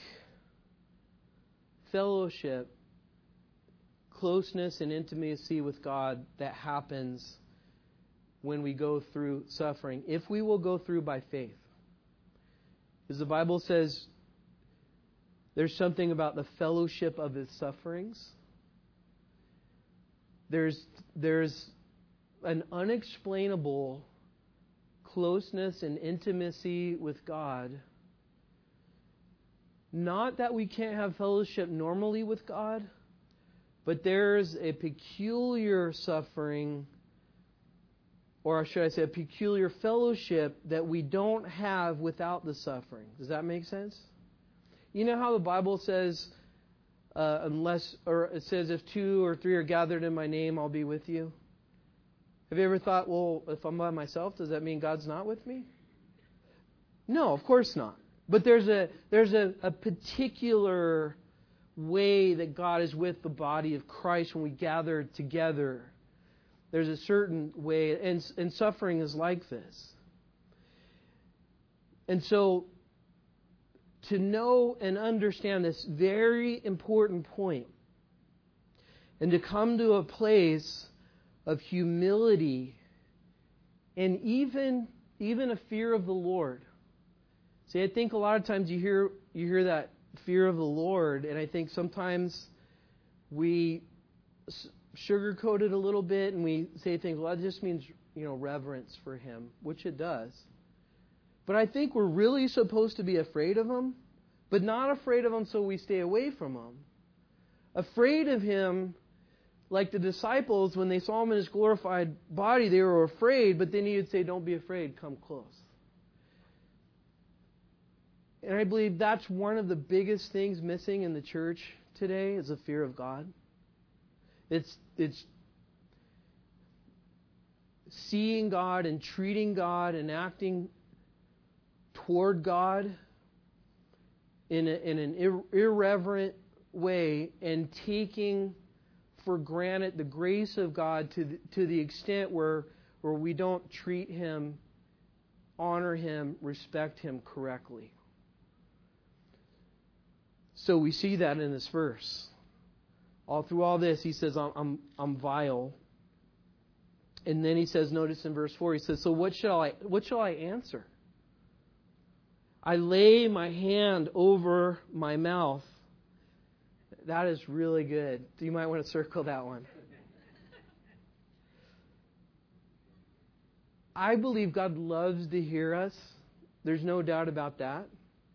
fellowship, closeness, and intimacy with God that happens when we go through suffering, if we will go through by faith. Because the Bible says there's something about the fellowship of His sufferings. There's, there's an unexplainable closeness and intimacy with God. Not that we can't have fellowship normally with God, but there's a peculiar suffering, or should I say a peculiar fellowship that we don't have without the suffering. Does that make sense? You know how the Bible says, uh, unless, or it says, if two or three are gathered in my name, I'll be with you. Have you ever thought, well, if I'm by myself, does that mean God's not with me? No, of course not. But there's a there's a, a particular way that God is with the body of Christ when we gather together. There's a certain way, and, and suffering is like this. And so, to know and understand this very important point, and to come to a place of humility and even even a fear of the Lord. See, I think a lot of times you hear you hear that fear of the Lord, and I think sometimes we sugarcoat it a little bit and we say things, well, that just means, you know, reverence for Him, which it does. But I think we're really supposed to be afraid of Him, but not afraid of Him so we stay away from Him. Afraid of Him, like the disciples, when they saw Him in His glorified body, they were afraid, but then He would say, "Don't be afraid, come close." And I believe that's one of the biggest things missing in the church today is the fear of God. It's it's seeing God and treating God and acting toward God in, a, in an ir- irreverent way and taking for granted the grace of God to the, to the extent where where we don't treat Him, honor Him, respect Him correctly. So we see that in this verse. All through all this, he says, I'm, I'm, I'm vile. And then he says, notice in verse four, he says, so what shall I, what shall I answer? I lay my hand over my mouth. That is really good. You might want to circle that one. I believe God loves to hear us. There's no doubt about that.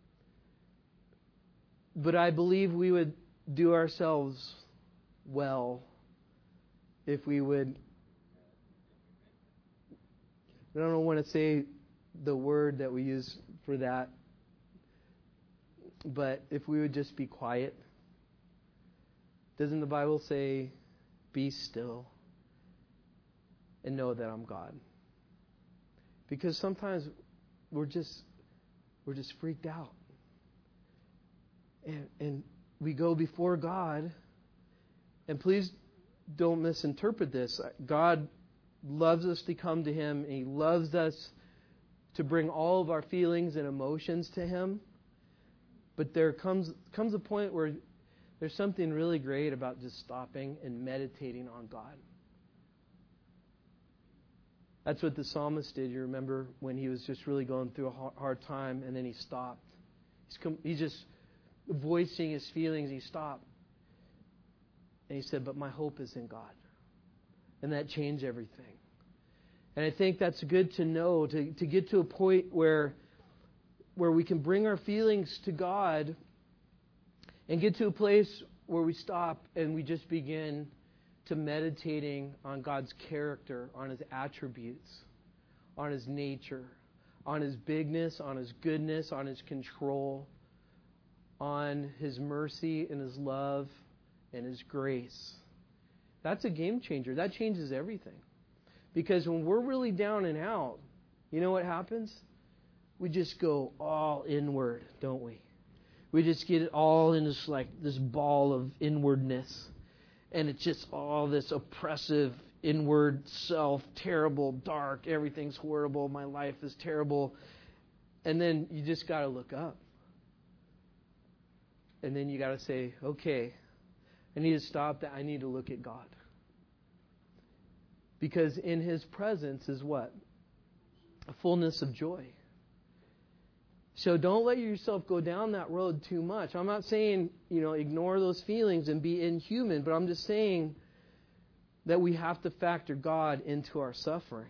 But I believe we would do ourselves well if we would, I don't want to say the word that we use for that, but if we would just be quiet. Doesn't the Bible say, be still and know that I'm God? Because sometimes we're just we're just freaked out. And and we go before God, and please don't misinterpret this. God loves us to come to Him, and He loves us to bring all of our feelings and emotions to Him. But there comes comes a point where there's something really great about just stopping and meditating on God. That's what the psalmist did. You remember when he was just really going through a hard time, and then he stopped. He's, com- he's just voicing his feelings. He stopped. And he said, but my hope is in God. And that changed everything. And I think that's good to know, to, to get to a point where, where we can bring our feelings to God and get to a place where we stop and we just begin to meditating on God's character, on His attributes, on His nature, on His bigness, on His goodness, on His control, on His mercy and His love and His grace. That's a game changer. That changes everything. Because when we're really down and out, you know what happens? We just go all inward, don't we? We just get it all in this like this ball of inwardness. And it's just all this oppressive, inward self, terrible, dark, everything's horrible, my life is terrible. And then you just got to look up. And then you got to say, okay, I need to stop that. I need to look at God. Because in His presence is what? A fullness of joy. So don't let yourself go down that road too much. I'm not saying, you know, ignore those feelings and be inhuman, but I'm just saying that we have to factor God into our suffering.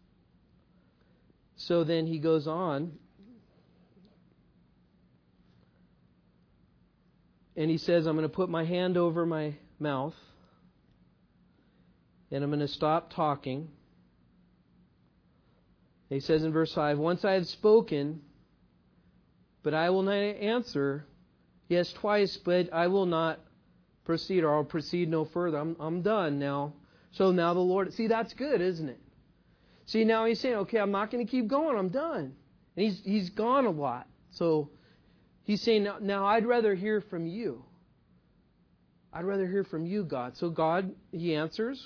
So then he goes on, and he says, I'm going to put my hand over my mouth, and I'm going to stop talking. He says in verse five, once I have spoken, but I will not answer. Yes, twice, but I will not proceed, or I'll proceed no further. I'm I'm done now. So now the Lord, see, that's good, isn't it? See, now he's saying, okay, I'm not going to keep going. I'm done. And he's he's gone a lot. So he's saying, now, now I'd rather hear from you. I'd rather hear from you, God. So God, He answers.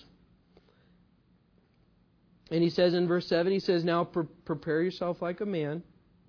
And He says in verse seven, He says, now pre- prepare yourself like a man.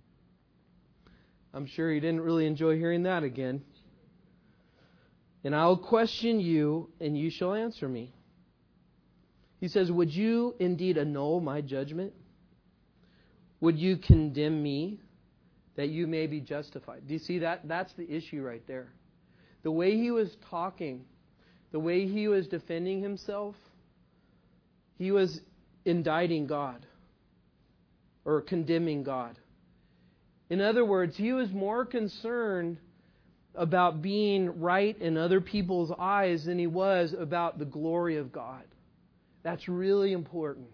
I'm sure he didn't really enjoy hearing that again. And I'll question you, and you shall answer me. He says, would you indeed annul my judgment? Would you condemn me that you may be justified? Do you see that? That's the issue right there. The way he was talking, the way he was defending himself, he was indicting God or condemning God. In other words, he was more concerned about being right in other people's eyes than he was about the glory of God. That's really important.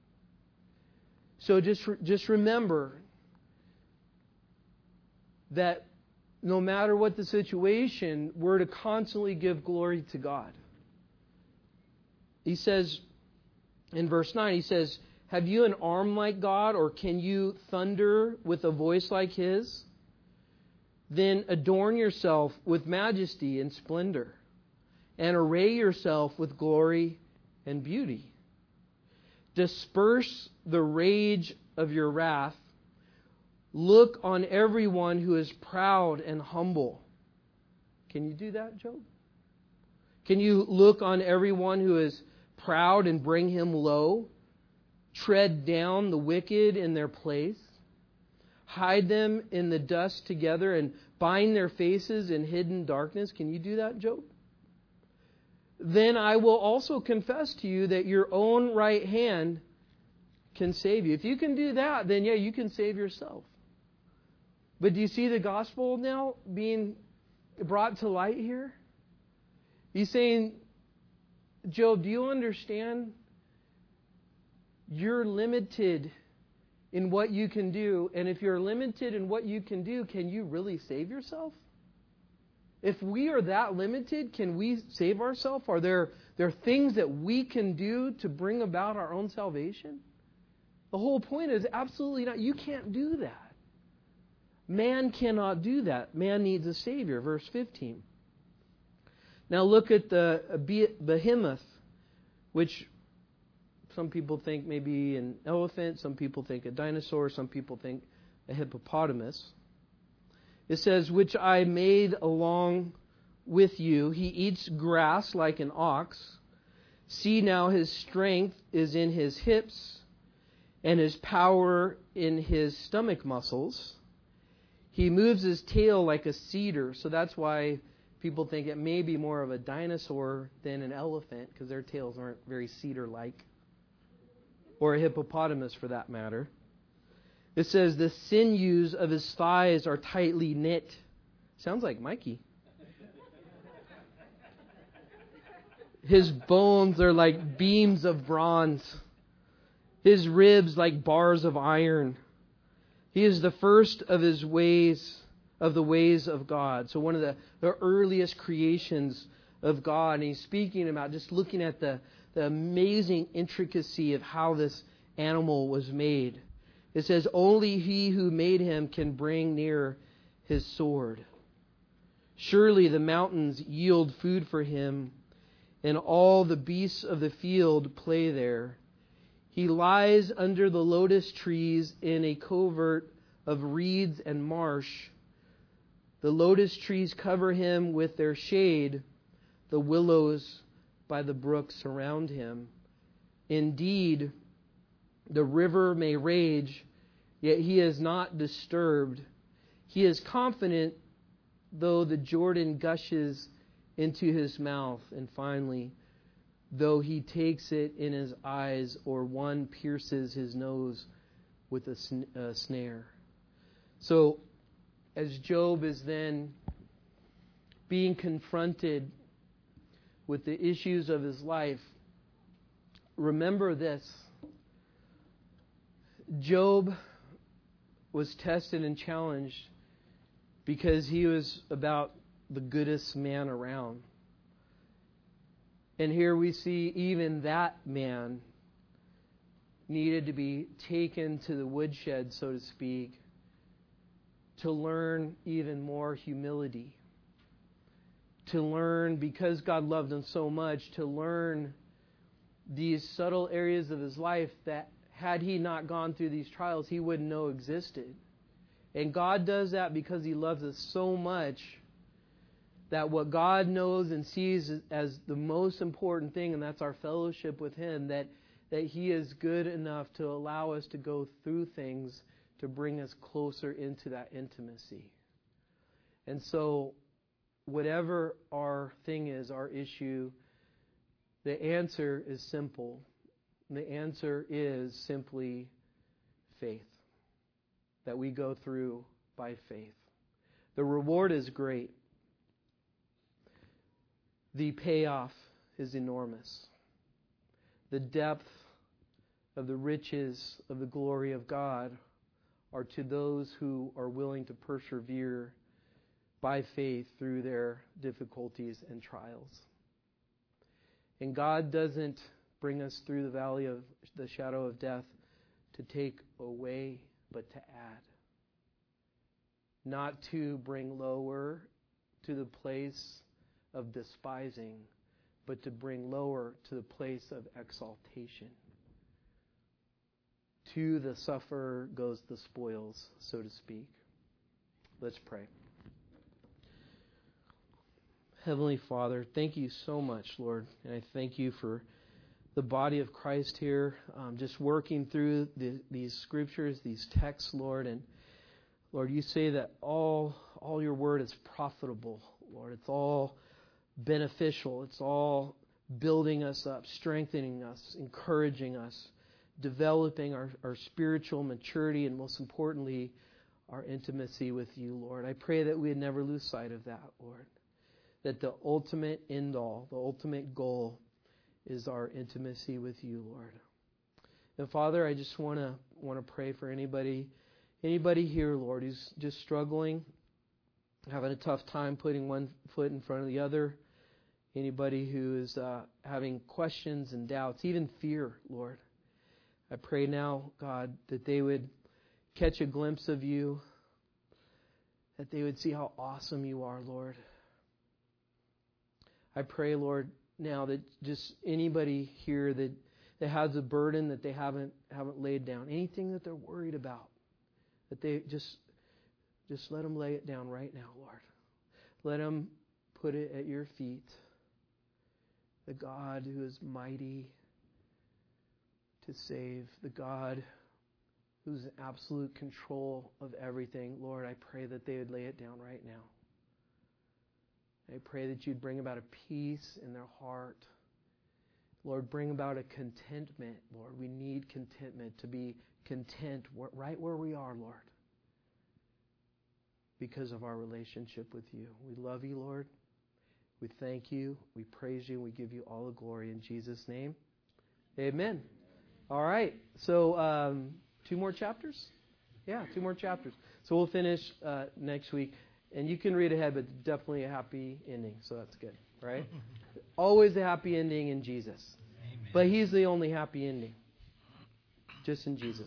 So just, just remember that no matter what the situation, we're to constantly give glory to God. He says in verse nine, he says, have you an arm like God, or can you thunder with a voice like His? Then adorn yourself with majesty and splendor, and array yourself with glory and beauty. Disperse the rage of your wrath. Look on everyone who is proud and humble. Can you do that, Job? Can you look on everyone who is proud and bring him low? Tread down the wicked in their place. Hide them in the dust together and bind their faces in hidden darkness. Can you do that, Job? Then I will also confess to you that your own right hand can save you. If you can do that, then yeah, you can save yourself. But do you see the gospel now being brought to light here? He's saying, Job, do you understand? You're limited in what you can do. And if you're limited in what you can do, can you really save yourself? If we are that limited, can we save ourselves? Are there, there are things that we can do to bring about our own salvation? The whole point is absolutely not. You can't do that. Man cannot do that. Man needs a Savior. Verse fifteen. Now look at the behemoth, which some people think maybe an elephant, some people think a dinosaur, some people think a hippopotamus. It says, which I made along with you. He eats grass like an ox. See now his strength is in his hips, and his power in his stomach muscles. He moves his tail like a cedar. So that's why people think it may be more of a dinosaur than an elephant, because their tails aren't very cedar-like. Or a hippopotamus, for that matter. It says, the sinews of his thighs are tightly knit. Sounds like Mikey. His bones are like beams of bronze. His ribs like bars of iron. He is the first of his ways, of the ways of God. So one of the, the earliest creations of God. And he's speaking about just looking at the, the amazing intricacy of how this animal was made. It says, only he who made him can bring near his sword. Surely the mountains yield food for him, and all the beasts of the field play there. He lies under the lotus trees in a covert of reeds and marsh. The lotus trees cover him with their shade. The willows by the brook surround him. Indeed, the river may rage, yet he is not disturbed. He is confident, though the Jordan gushes into his mouth. And finally, though he takes it in his eyes, or one pierces his nose with a, sn- a snare. So, as Job is then being confronted with the issues of his life, remember this. Job was tested and challenged because he was about the goodest man around. And here we see even that man needed to be taken to the woodshed, so to speak, to learn even more humility. To learn, because God loved him so much, to learn these subtle areas of his life that had he not gone through these trials, he wouldn't know existed. And God does that because he loves us so much that what God knows and sees as the most important thing, and that's our fellowship with him, that, that he is good enough to allow us to go through things to bring us closer into that intimacy. And so, whatever our thing is, our issue, the answer is simple. The answer is simply faith. That we go through by faith. The reward is great. The payoff is enormous. The depth of the riches of the glory of God are to those who are willing to persevere by faith through their difficulties and trials. And God doesn't bring us through the valley of the shadow of death to take away, but to add. Not to bring lower to the place of despising, but to bring lower to the place of exaltation. To the sufferer goes the spoils, so to speak. Let's pray. Heavenly Father, thank you so much, Lord. And I thank you for the body of Christ here, um, just working through the, these scriptures, these texts, Lord. And Lord, you say that all all your word is profitable, Lord. It's all beneficial. It's all building us up, strengthening us, encouraging us developing our, our spiritual maturity and, most importantly, our intimacy with you, Lord. I pray that we would never lose sight of that, Lord. That the ultimate end all, the ultimate goal is our intimacy with you, Lord. And Father, I just want to want to pray for anybody, anybody here, Lord, who's just struggling, having a tough time putting one foot in front of the other. Anybody who is uh, having questions and doubts, even fear, Lord. I pray now, God, that they would catch a glimpse of you, that they would see how awesome you are, Lord. I pray, Lord, now that just anybody here that, that has a burden that they haven't haven't laid down, anything that they're worried about, that they just just let them lay it down right now, Lord. Let them put it at your feet. The God who is mighty to save, the God who's in absolute control of everything, Lord, I pray that they would lay it down right now. I pray that you'd bring about a peace in their heart. Lord, bring about a contentment, Lord. We need contentment, to be content right where we are, Lord, because of our relationship with you. We love you, Lord. We thank you. We praise you. We give you all the glory in Jesus' name. Amen. All right. So um, two more chapters? Yeah, two more chapters. So we'll finish uh, next week. And you can read ahead, but definitely a happy ending. So that's good, right? Always a happy ending in Jesus. Amen. But He's the only happy ending. Just in Jesus.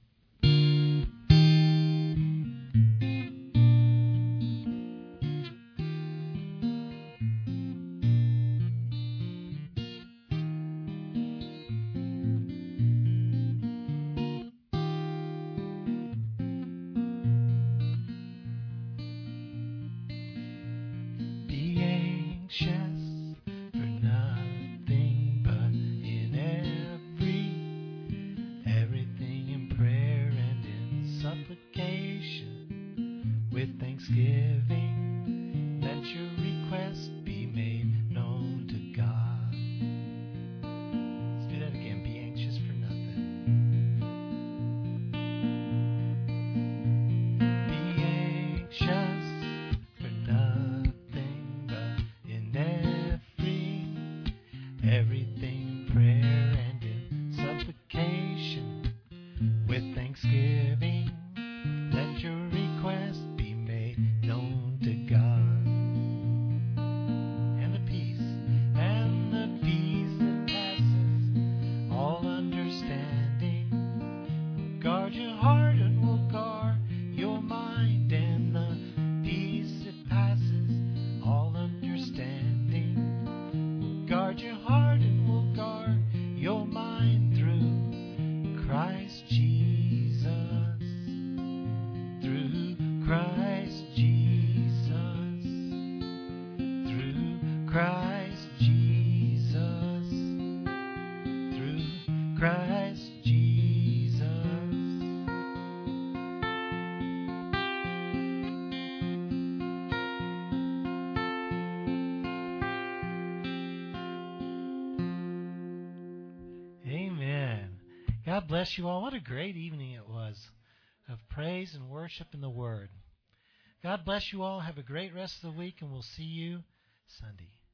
God bless you all. What a great evening it was of praise and worship in the Word. God bless you all. Have a great rest of the week, and we'll see you Sunday.